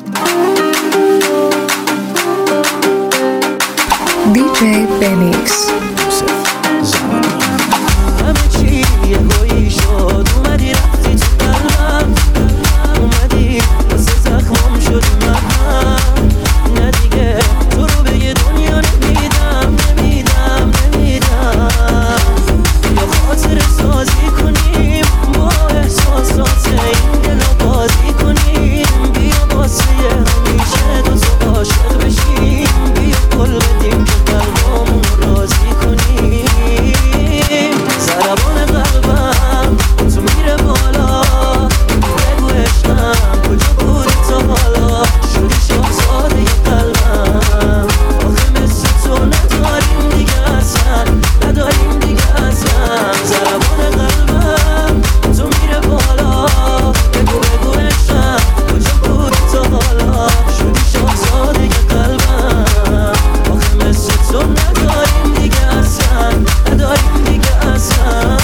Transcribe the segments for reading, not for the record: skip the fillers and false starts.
DJ Benix. همه چی یه گویی شد، اومدی رفتی تو قلبم، اومدی واسه زخمم شدی مرهم. نه دیگه تو رو به یه دنیا نمیدم یا خاطر سازی کنیم با احساسات این دل بازی کنیم. بیا واسه همیشه دوتا عاشق بشیم، بیا کل بدیم که قلبمون راضی کنیم. ضربان قلبم تو میره بالا، بگو عشقم کجا بودی تا حالا؟ شدی شاهزاده قلبم، آخه مثل تو نداریم دیگه اصلا، نداریم دیگه اصلا. ضربان قلبم تو میره بالا، بگو عشقم کجا بودی تا حالا؟ شدی شاهزاده قلبم، آخه مثل تو نداریم دیگه اصلا، نداریم دیگه اصلا.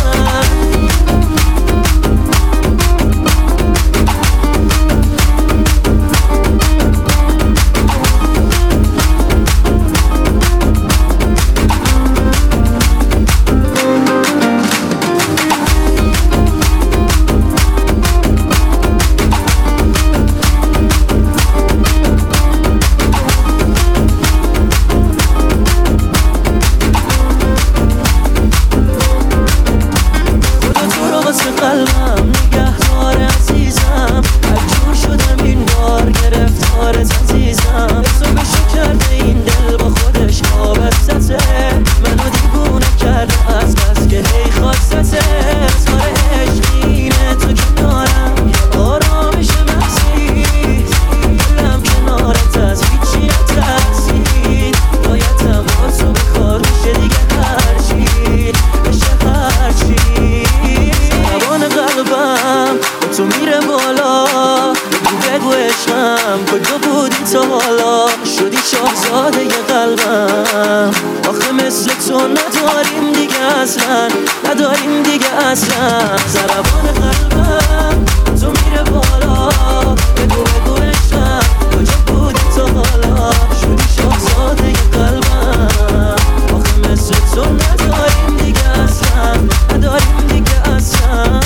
خدا تو رو واسه قلبم نگهدار عزیزم، مجبور شدم این بار گرفتارت عزیزم. حسابشو کرده این دل با خودش وابستته، منو دیوونه کرده از بس که هی خواستته. اظهار عشقینه تو کنارم، یه آرامش مغزی، دلم کنارت از هیچی نترسید. بایدم با تو بخار میشه دیگه هرچی بشه هرچی. زبان قلبم تو میره بالا، بگو عشقم کجا بودی تا حالا؟ شدی شاهزاده قلبم، آخه مثل تو نداریم دیگه اصلا، نداریم دیگه اصلا. زبان قلبم تو میره بالا، بگو عشقم کجا بودی تا حالا؟ شدی شاهزاده قلبم، آخه مثل تو نداریم دیگه اصلا، نداریم دیگه اصلا.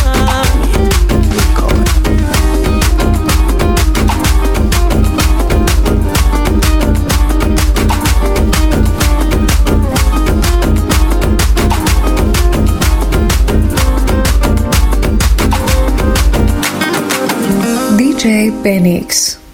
DJ Benix.